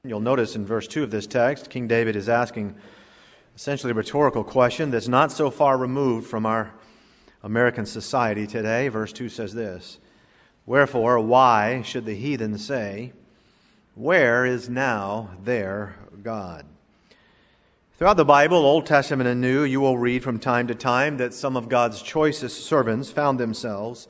You'll notice in verse 2 of this text, King David is asking essentially a rhetorical question that's not so far removed from our American society today. Verse 2 says this, "Wherefore, why should the heathen say, where is now their God?" Throughout the Bible, Old Testament and New, you will read from time to time that some of God's choicest servants found themselves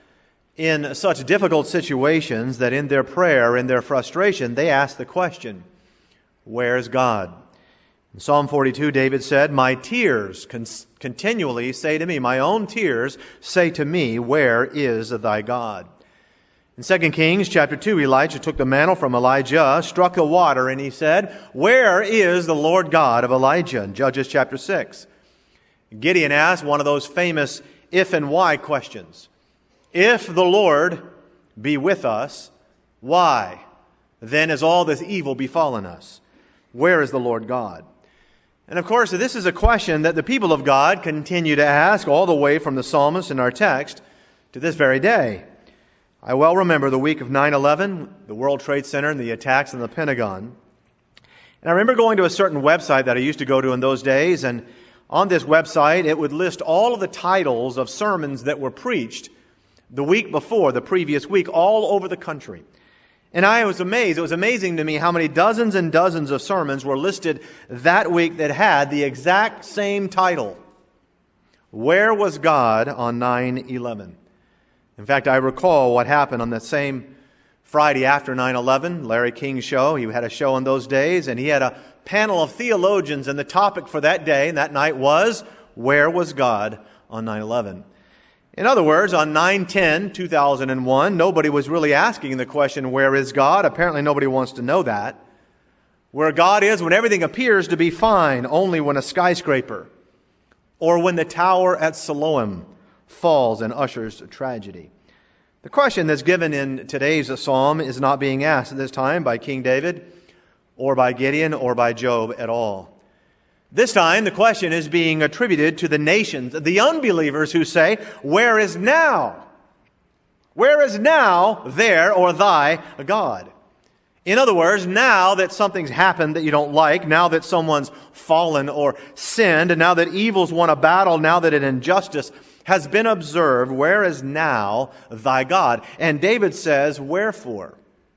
in such difficult situations that in their prayer, in their frustration, they asked the question, where is God? In Psalm 42, David said, "My tears continually say to me, my own tears say to me, where is thy God?" In 2 Kings chapter 2, Elijah took the mantle from Elijah, struck the water, and he said, "Where is the Lord God of Elijah?" In Judges chapter 6, Gideon asked one of those famous if and why questions. If the Lord be with us, why then has all this evil befallen us? Where is the Lord God? And of course, this is a question that the people of God continue to ask all the way from the psalmist in our text to this very day. I well remember the week of 9/11, the World Trade Center and the attacks on the Pentagon. And I remember going to a certain website that I used to go to in those days, and on this website it would list all of the titles of sermons that were preached the week before, the previous week, all over the country. And I was amazed. It was amazing to me how many dozens and dozens of sermons were listed that week that had the exact same title. Where was God on 9/11? In fact, I recall what happened on that same Friday after 9/11, Larry King's show. He had a show in those days, and he had a panel of theologians, and the topic for that day and that night was, where was God on 9/11? In other words, on 9/10/2001, nobody was really asking the question, where is God? Apparently nobody wants to know that. Where God is when everything appears to be fine, only when a skyscraper or when the tower at Siloam falls and ushers tragedy. The question that's given in today's psalm is not being asked at this time by King David or by Gideon or by Job at all. This time, the question is being attributed to the nations, the unbelievers who say, where is now? Where is now their or thy God? In other words, now that something's happened that you don't like, now that someone's fallen or sinned, and now that evil's won a battle, now that an injustice has been observed, where is now thy God? And David says, wherefore?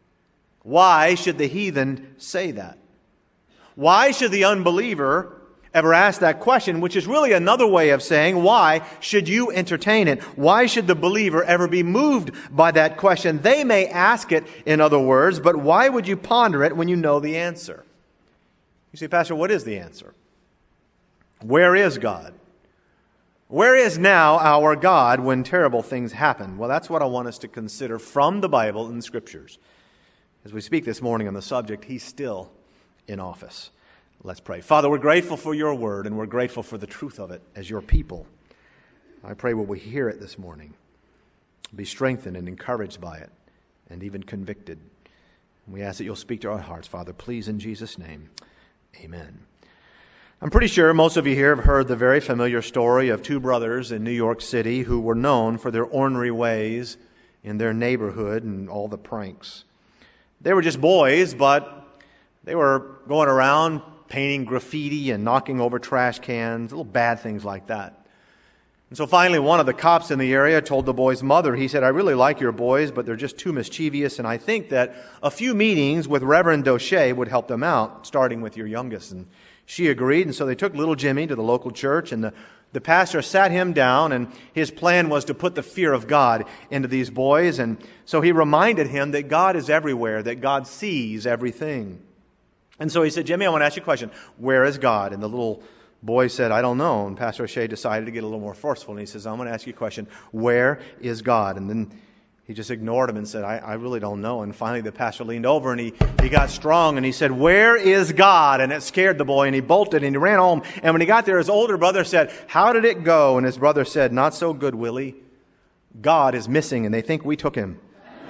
Why should the heathen say that? Why should the unbeliever ever ask that question, which is really another way of saying, why should you entertain it? Why should the believer ever be moved by that question? They may ask it, in other words, but why would you ponder it when you know the answer? You say, Pastor, what is the answer? Where is God? Where is now our God when terrible things happen? Well, that's what I want us to consider from the Bible and the Scriptures. As we speak this morning on the subject, He's still in office. Let's pray. Father, we're grateful for your word, and we're grateful for the truth of it as your people. I pray will we hear it this morning, be strengthened and encouraged by it, and even convicted. We ask that you'll speak to our hearts, Father. Please, in Jesus' name, amen. I'm pretty sure most of you here have heard the very familiar story of two brothers in New York City who were known for their ornery ways in their neighborhood and all the pranks. They were just boys, but they were going around painting graffiti and knocking over trash cans, little bad things like that. And so finally one of the cops in the area told the boy's mother, he said, I really like your boys, but they're just too mischievous, and I think that a few meetings with Reverend Doche would help them out, starting with your youngest. And she agreed, and so they took little Jimmy to the local church, and the pastor sat him down, and his plan was to put the fear of God into these boys. And so he reminded him that God is everywhere, that God sees everything. And so he said, Jimmy, I want to ask you a question. Where is God? And the little boy said, I don't know. And Pastor O'Shea decided to get a little more forceful. And he says, I'm going to ask you a question. Where is God? And then he just ignored him and said, I really don't know. And finally the pastor leaned over and he got strong and he said, where is God? And it scared the boy and he bolted and he ran home. And when he got there, his older brother said, how did it go? And his brother said, not so good, Willie. God is missing and they think we took him.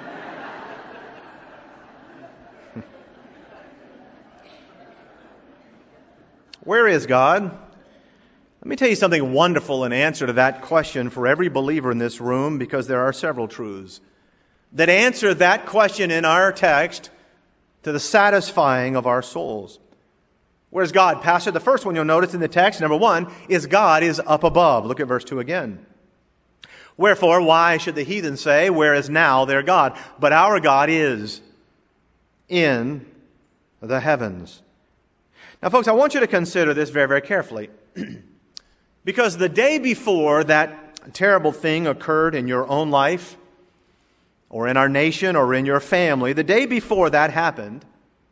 Where is God? Let me tell you something wonderful in answer to that question for every believer in this room, because there are several truths that answer that question in our text to the satisfying of our souls. Where's God, Pastor? The first one you'll notice in the text, number one, is God is up above. Look at verse 2 again. Wherefore, why should the heathen say, where is now their God? But our God is in the heavens. Now, folks, I want you to consider this very, very carefully. Because the day before that terrible thing occurred in your own life, or in our nation, or in your family, the day before that happened,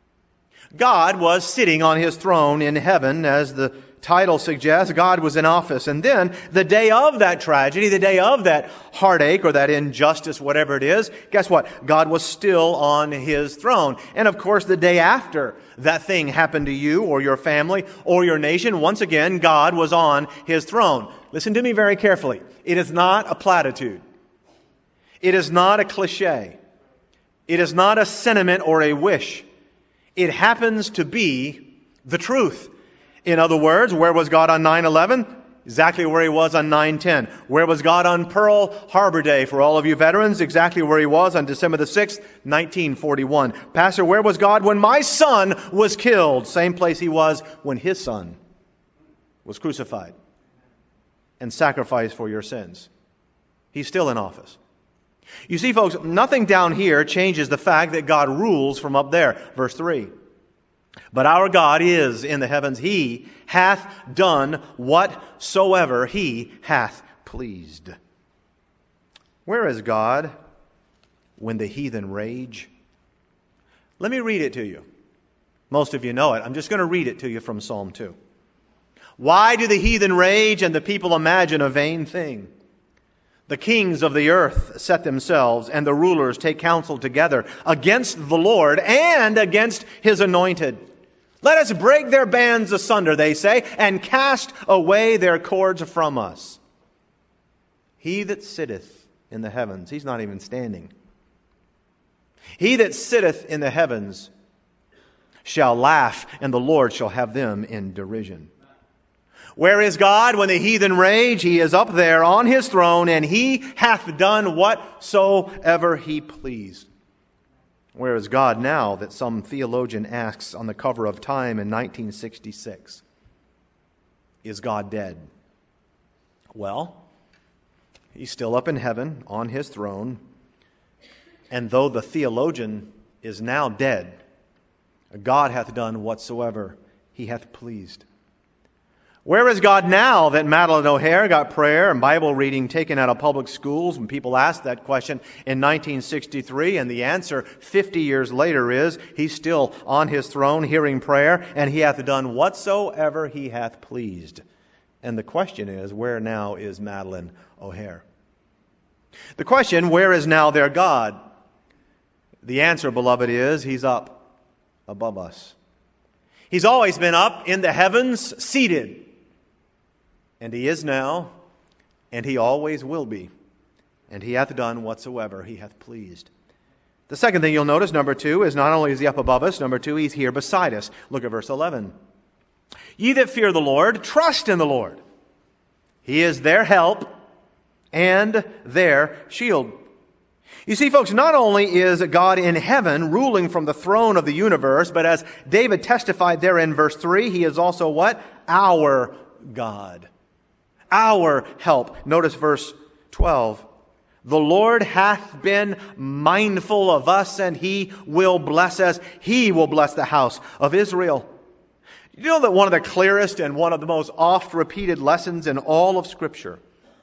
God was sitting on His throne in heaven, as the title suggests. God was in office. And then, the day of that tragedy, the day of that heartache or that injustice, whatever it is, guess what? God was still on His throne. And of course, the day after that thing happened to you or your family or your nation, once again, God was on His throne. Listen to me very carefully. It is not a platitude. It is not a cliche. It is not a sentiment or a wish. It happens to be the truth. In other words, where was God on 9/11? Exactly where He was on 9/10. Where was God on Pearl Harbor Day? For all of you veterans, exactly where He was on December the 6th, 1941. Pastor, where was God when my son was killed? Same place He was when His son was crucified and sacrificed for your sins. He's still in office. You see, folks, nothing down here changes the fact that God rules from up there. Verse 3. But our God is in the heavens. He hath done whatsoever He hath pleased. Where is God when the heathen rage? Let me read it to you. Most of you know it. I'm just going to read it to you from Psalm 2. Why do the heathen rage and the people imagine a vain thing? The kings of the earth set themselves, and the rulers take counsel together against the Lord and against His anointed. Let us break their bands asunder, they say, and cast away their cords from us. He that sitteth in the heavens, He's not even standing. He that sitteth in the heavens shall laugh, and the Lord shall have them in derision. Where is God when the heathen rage? He is up there on His throne, and He hath done whatsoever He pleased. Where is God now, that some theologian asks on the cover of Time in 1966? Is God dead? Well, He's still up in heaven on His throne, and though the theologian is now dead, God hath done whatsoever He hath pleased. Where is God now that Madalyn O'Hair got prayer and Bible reading taken out of public schools when people asked that question in 1963? And the answer 50 years later is, He's still on His throne hearing prayer, and He hath done whatsoever He hath pleased. And the question is, where now is Madalyn O'Hair? The question, where is now their God? The answer, beloved, is He's up above us. He's always been up in the heavens, seated. And He is now, and He always will be. And He hath done whatsoever He hath pleased. The second thing you'll notice, number 2, is not only is He up above us, number 2, He's here beside us. Look at verse 11. Ye that fear the Lord, trust in the Lord. He is their help and their shield. You see, folks, not only is God in heaven ruling from the throne of the universe, but as David testified there in verse 3, He is also what? Our God. Our help. Notice verse 12. The Lord hath been mindful of us, and He will bless us. He will bless the house of Israel. You know that one of the clearest and one of the most oft repeated lessons in all of Scripture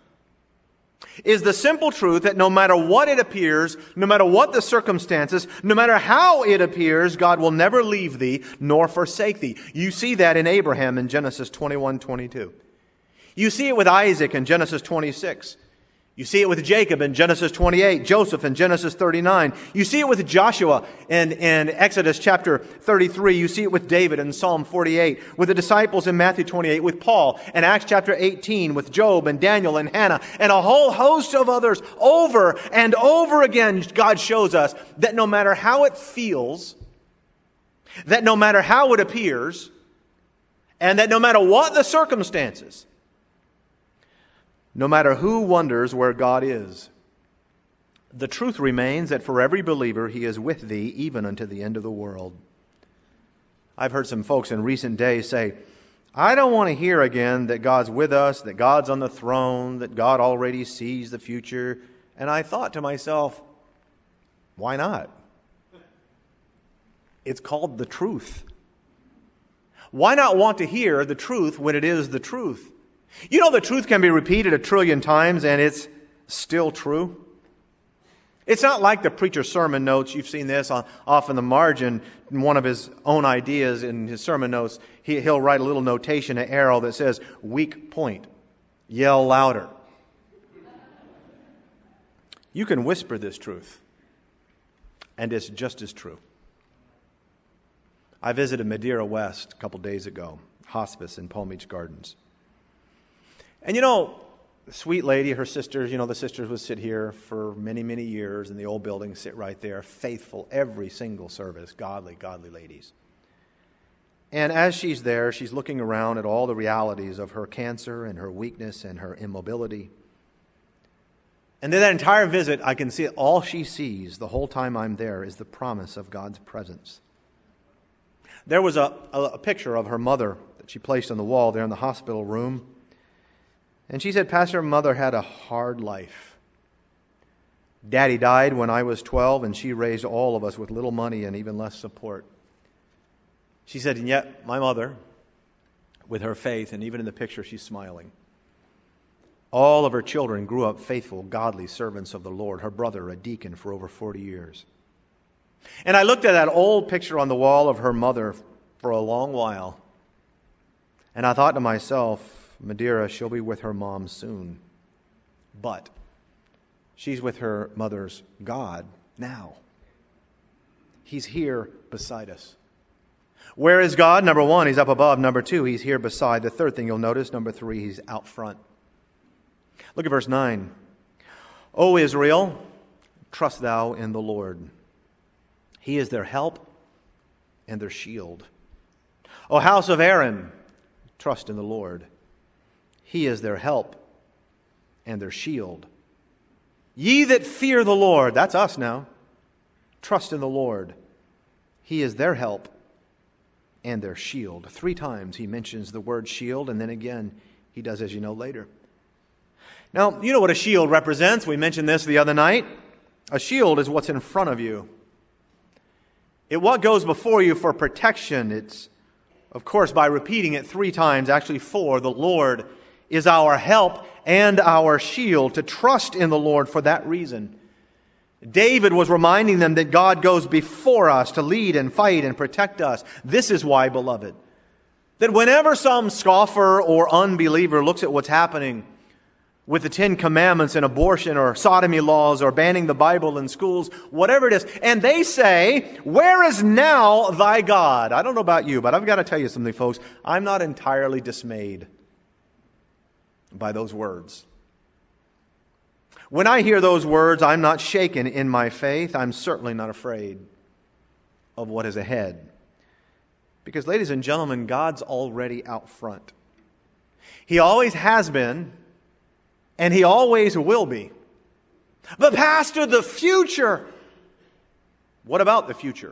is the simple truth that no matter what it appears, no matter what the circumstances, no matter how it appears, God will never leave thee nor forsake thee. You see that in Abraham in Genesis 21:22. You see it with Isaac in Genesis 26. You see it with Jacob in Genesis 28, Joseph in Genesis 39. You see it with Joshua in Exodus chapter 33. You see it with David in Psalm 48, with the disciples in Matthew 28, with Paul in Acts chapter 18, with Job and Daniel and Hannah, and a whole host of others. Over and over again, God shows us that no matter how it feels, that no matter how it appears, and that no matter what the circumstances, no matter who wonders where God is, The truth remains that for every believer he is with thee even unto the end of the world. I've heard some folks in recent days say, I don't want to hear again that God's with us, that God's on the throne, that God already sees the future. And I thought to myself, why not? It's called the truth. Why not want to hear the truth when it is the truth? You know, the truth can be repeated 1 trillion times and it's still true. It's not like the preacher's sermon notes. You've seen this off in the margin. In one of his own ideas in his sermon notes, he'll write a little notation, an arrow that says, weak point. Yell louder. You can whisper this truth, and it's just as true. I visited Madeira West a couple days ago, hospice in Palm Beach Gardens. And you know, the sweet lady, her sisters, the sisters would sit here for many, many years in the old building, sit right there, faithful every single service, godly ladies. And as she's there, she's looking around at all the realities of her cancer and her weakness and her immobility. And in that entire visit, I can see all she sees the whole time I'm there is the promise of God's presence. There was a picture of her mother that she placed on the wall there in the hospital room. And she said, Pastor, Mother had a hard life. Daddy died when I was 12, and she raised all of us with little money and even less support. She said, and yet my mother, with her faith, and even in the picture she's smiling, all of her children grew up faithful, godly servants of the Lord. Her brother, a deacon for over 40 years. And I looked at that old picture on the wall of her mother for a long while, and I thought to myself, Madeira, she'll be with her mom soon. But she's with her mother's God now. He's here beside us. Where is God? Number one, He's up above. Number two, He's here beside. The third thing you'll notice, number three, He's out front. Look at verse 9. O Israel, trust thou in the Lord. He is their help and their shield. O house of Aaron, trust in the Lord. He is their help and their shield. Ye that fear the Lord, that's us now, trust in the Lord. He is their help and their shield. 3 times he mentions the word shield, and then again he does, as you know, later. Now, you know what a shield represents. We mentioned this the other night. A shield is what's in front of you. It's what goes before you for protection. It's, of course, by repeating it 3 times, actually 4, the Lord is our help and our shield. To trust in the Lord for that reason. David was reminding them that God goes before us to lead and fight and protect us. This is why, beloved, that whenever some scoffer or unbeliever looks at what's happening with the 10 Commandments and abortion or sodomy laws or banning the Bible in schools, whatever it is, and they say, where is now thy God? I don't know about you, but I've got to tell you something, folks. I'm not entirely dismayed by those words. When I hear those words, I'm not shaken in my faith. I'm certainly not afraid of what is ahead. Because, ladies and gentlemen, God's already out front. He always has been, and He always will be. But Pastor, the future. What about the future?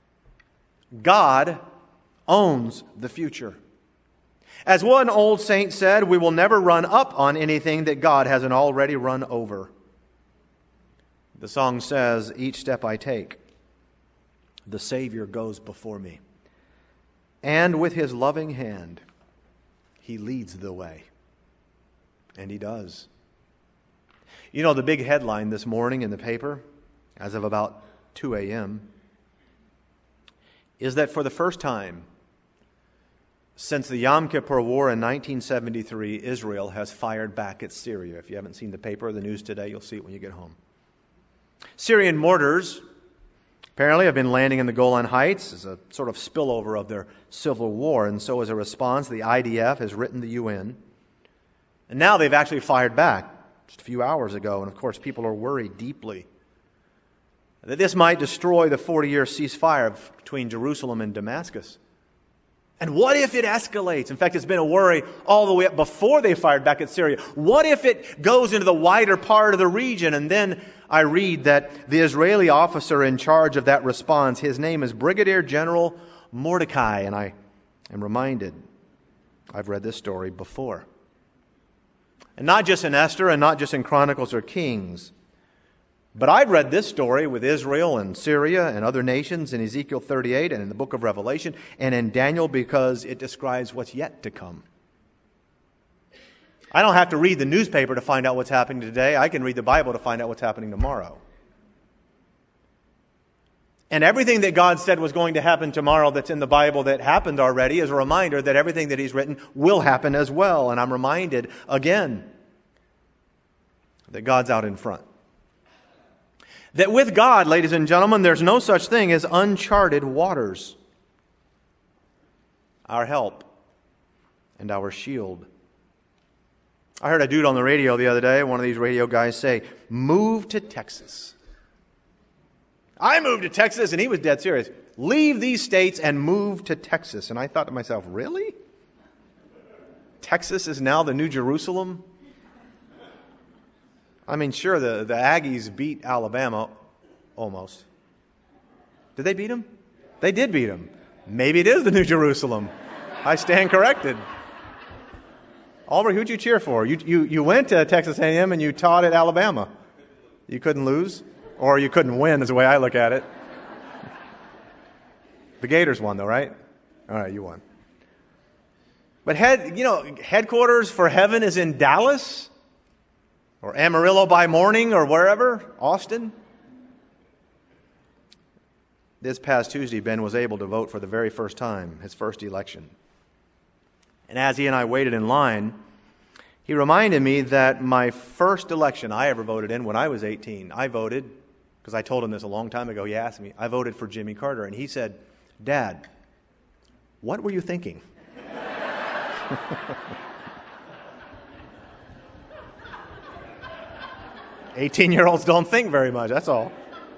God owns the future. As one old saint said, we will never run up on anything that God hasn't already run over. The song says, each step I take, the Savior goes before me. And with His loving hand, He leads the way. And He does. You know, the big headline this morning in the paper, as of about 2 a.m., is that for the first time since the Yom Kippur War in 1973, Israel has fired back at Syria. If you haven't seen the paper or the news today, you'll see it when you get home. Syrian mortars apparently have been landing in the Golan Heights as a sort of spillover of their civil war. And so as a response, the IDF has written the UN. And now they've actually fired back just a few hours ago. And of course, people are worried deeply that this might destroy the 40-year ceasefire between Jerusalem and Damascus. And what if it escalates? In fact, it's been a worry all the way up before they fired back at Syria. What if it goes into the wider part of the region? And then I read that the Israeli officer in charge of that response, his name is Brigadier General Mordecai. And I am reminded, I've read this story before. And not just in Esther and not just in Chronicles or Kings. But I've read this story with Israel and Syria and other nations in Ezekiel 38 and in the book of Revelation and in Daniel because it describes what's yet to come. I don't have to read the newspaper to find out what's happening today. I can read the Bible to find out what's happening tomorrow. And everything that God said was going to happen tomorrow that's in the Bible that happened already is a reminder that everything that He's written will happen as well. And I'm reminded again that God's out in front. That with God, ladies and gentlemen, there's no such thing as uncharted waters. Our help and our shield. I heard a dude on the radio the other day, one of these radio guys say, "Move to Texas." I moved to Texas, and he was dead serious. Leave these states and move to Texas. And I thought to myself, really? Texas is now the New Jerusalem? I mean, sure, the Aggies beat Alabama, almost. Did they beat them? They did beat them. Maybe it is the New Jerusalem. I stand corrected. Aubrey, who'd you cheer for? You went to Texas A&M and you taught at Alabama. You couldn't lose? Or you couldn't win, is the way I look at it. The Gators won, though, right? All right, you won. But headquarters for heaven is in Dallas? Or Amarillo by morning, or wherever, Austin. This past Tuesday, Ben was able to vote for the very first time, his first election. And as he and I waited in line, he reminded me that my first election I ever voted in when I was 18, I voted, because I told him this a long time ago, he asked me, I voted for Jimmy Carter. And he said, "Dad, what were you thinking?" 18-year-olds don't think very much, that's all.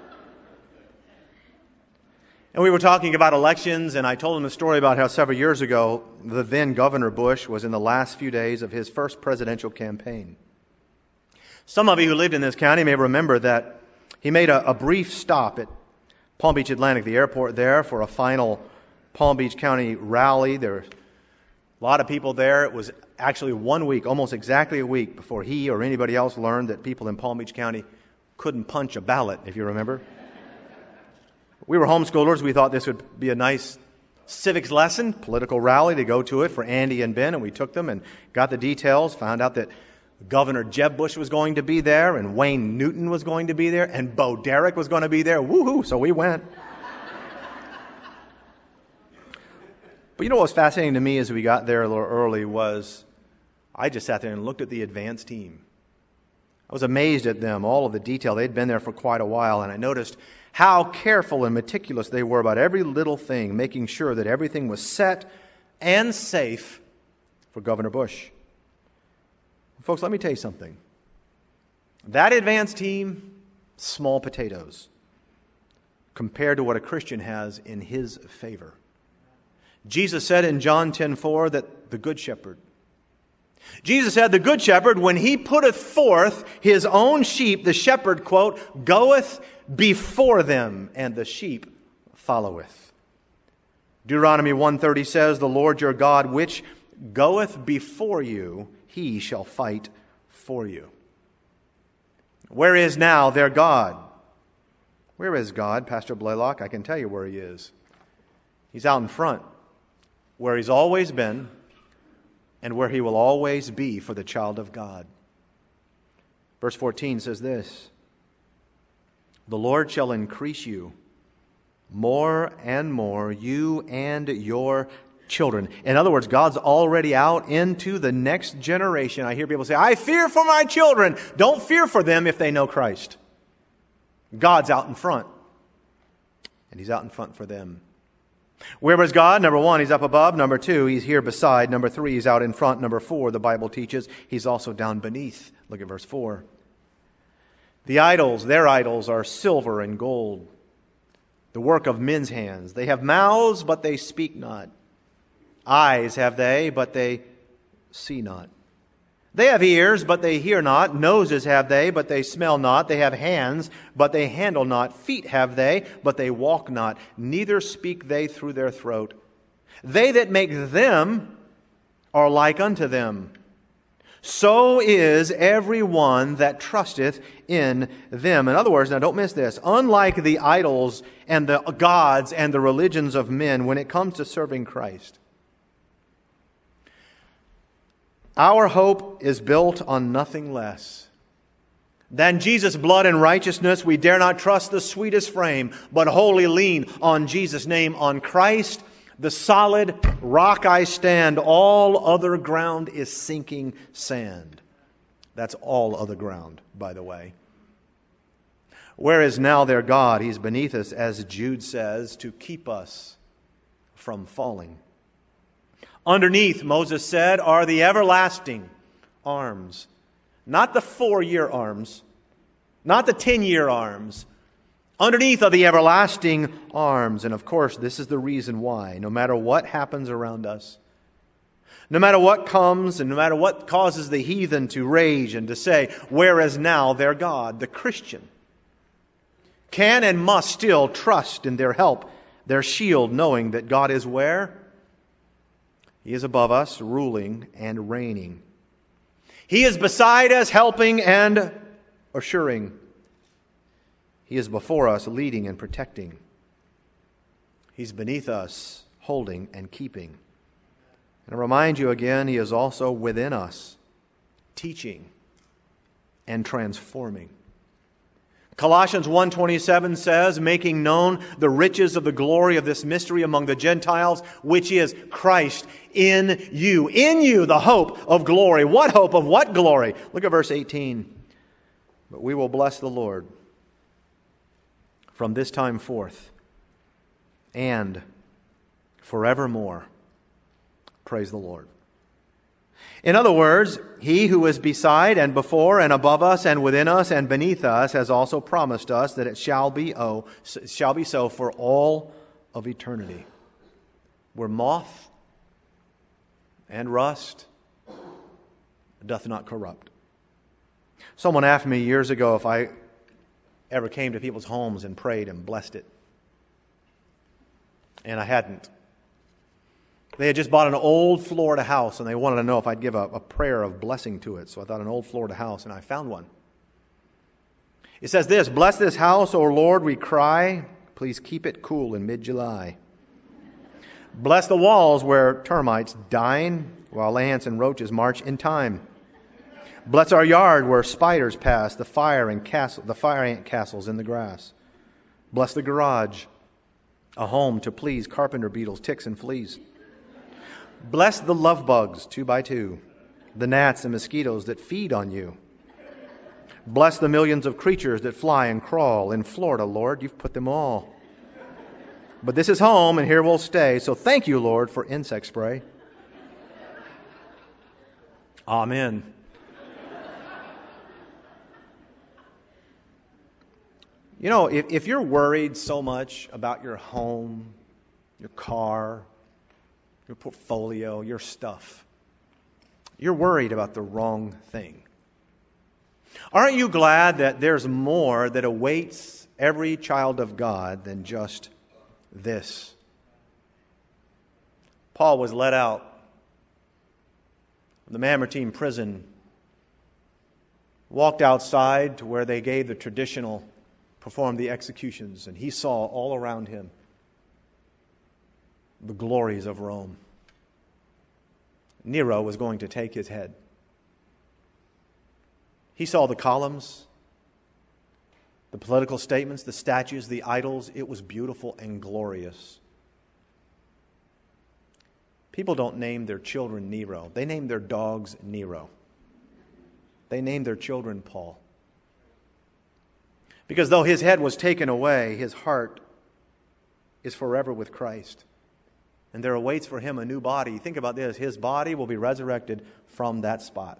And we were talking about elections, and I told him a story about how several years ago, the then Governor Bush was in the last few days of his first presidential campaign. Some of you who lived in this county may remember that he made a brief stop at Palm Beach Atlantic, the airport there, for a final Palm Beach County rally. There were a lot of people there. It was actually 1 week, almost exactly a week, before he or anybody else learned that people in Palm Beach County couldn't punch a ballot, if you remember. We were homeschoolers. We thought this would be a nice civics lesson, political rally, to go to it for Andy and Ben, and we took them and got the details, found out that Governor Jeb Bush was going to be there, and Wayne Newton was going to be there, and Bo Derek was going to be there. Woohoo! So we went. But you know what was fascinating to me as we got there a little early was I just sat there and looked at the advance team. I was amazed at them, all of the detail. They'd been there for quite a while, and I noticed how careful and meticulous they were about every little thing, making sure that everything was set and safe for Governor Bush. Folks, let me tell you something. That advance team, small potatoes, compared to what a Christian has in his favor. Jesus said in John 10:4 that the Good Shepherd, Jesus said, the Good Shepherd, when he putteth forth his own sheep, the shepherd, quote, goeth before them, and the sheep followeth. Deuteronomy 1:30 says, the Lord your God, which goeth before you, he shall fight for you. Where is now their God? Where is God, Pastor Blaylock? I can tell you where he is. He's out in front, where he's always been, and where he will always be for the child of God. Verse 14 says this, the Lord shall increase you more and more, you and your children. In other words, God's already out into the next generation. I hear people say, I fear for my children. Don't fear for them if they know Christ. God's out in front, and he's out in front for them. Where was God? Number 1, he's up above. Number 2, he's here beside. Number 3, he's out in front. Number 4, the Bible teaches, he's also down beneath. Look at verse 4. The idols, their idols, are silver and gold, the work of men's hands. They have mouths, but they speak not. Eyes have they, but they see not. They have ears, but they hear not. Noses have they, but they smell not. They have hands, but they handle not. Feet have they, but they walk not. Neither speak they through their throat. They that make them are like unto them. So is every one that trusteth in them. In other words, now don't miss this. Unlike the idols and the gods and the religions of men, when it comes to serving Christ, our hope is built on nothing less than Jesus' blood and righteousness. We dare not trust the sweetest frame, but wholly lean on Jesus' name, on Christ, the solid rock I stand. All other ground is sinking sand. That's all other ground, by the way. Where is now their God? He's beneath us, as Jude says, to keep us from falling. Underneath, Moses said, are the everlasting arms. Not the 4-year arms, not the 10-year arms. Underneath are the everlasting arms. And of course, this is the reason why, no matter what happens around us, no matter what comes and no matter what causes the heathen to rage and to say, where is now their God? The Christian can and must still trust in their help, their shield, knowing that God is where? He is above us, ruling and reigning. He is beside us, helping and assuring. He is before us, leading and protecting. He's beneath us, holding and keeping. And I remind you again, He is also within us, teaching and transforming. Colossians 1:27 says, making known the riches of the glory of this mystery among the Gentiles, which is Christ in you. In you, the hope of glory. What hope of what glory? Look at verse 18. But we will bless the Lord from this time forth and forevermore. Praise the Lord. In other words, He who is beside and before and above us and within us and beneath us has also promised us that it shall be so for all of eternity. Where moth and rust doth not corrupt. Someone asked me years ago if I ever came to people's homes and prayed and blessed it. And I hadn't. They had just bought an old Florida house, and they wanted to know if I'd give a prayer of blessing to it. So I thought an old Florida house, and I found one. It says this, bless this house, O Lord, we cry. Please keep it cool in mid-July. Bless the walls where termites dine, while ants and roaches march in time. Bless our yard where spiders pass, the fire ant castles in the grass. Bless the garage, a home to please carpenter beetles, ticks, and fleas. Bless the love bugs, 2 by 2, the gnats and mosquitoes that feed on you. Bless the millions of creatures that fly and crawl. In Florida, Lord, you've put them all. But this is home, and here we'll stay, so thank you, Lord, for insect spray. Amen. You know, if you're worried so much about your home, your car, your portfolio, your stuff, you're worried about the wrong thing. Aren't you glad that there's more that awaits every child of God than just this? Paul was let out of the Mamertine prison, walked outside to where they gave the traditional, performed the executions, and he saw all around him the glories of Rome. Nero was going to take his head. He saw the columns, the political statements, the statues, the idols. It was beautiful and glorious. People don't name their children Nero. They name their dogs Nero. They name their children Paul. Because though his head was taken away, his heart is forever with Christ. And there awaits for him a new body. Think about this. His body will be resurrected from that spot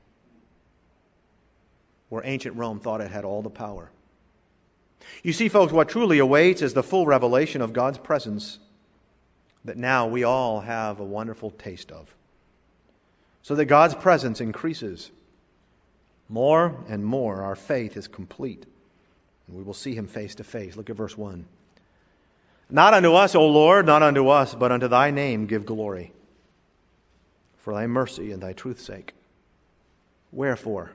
where ancient Rome thought it had all the power. You see, folks, what truly awaits is the full revelation of God's presence, that now we all have a wonderful taste of, so that God's presence increases. More and more our faith is complete, and we will see Him face to face. Look at verse 1. Not unto us, O Lord, not unto us, but unto Thy name give glory, for Thy mercy and Thy truth's sake. Wherefore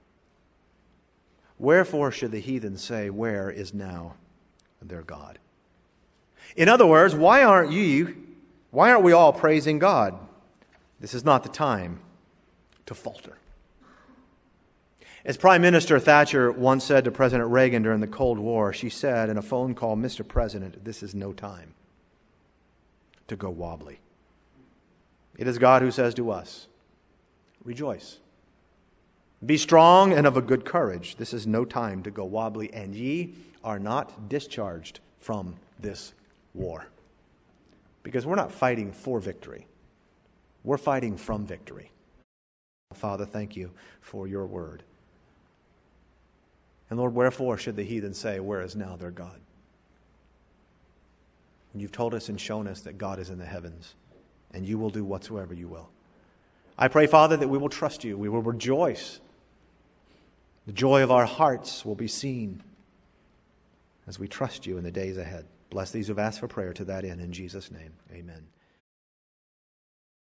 should the heathen say, where is now their God? In other words, why aren't we all praising God? This is not the time to falter. As Prime Minister Thatcher once said to President Reagan during the Cold War, she said in a phone call, Mr. President, this is no time to go wobbly. It is God who says to us, rejoice. Be strong and of a good courage. This is no time to go wobbly, and ye are not discharged from this war. Because we're not fighting for victory. We're fighting from victory. Father, thank you for your word. And Lord, wherefore should the heathen say, where is now their God? When you've told us and shown us that God is in the heavens, and you will do whatsoever you will. I pray, Father, that we will trust you. We will rejoice. The joy of our hearts will be seen as we trust you in the days ahead. Bless these who've asked for prayer to that end. In Jesus' name, amen.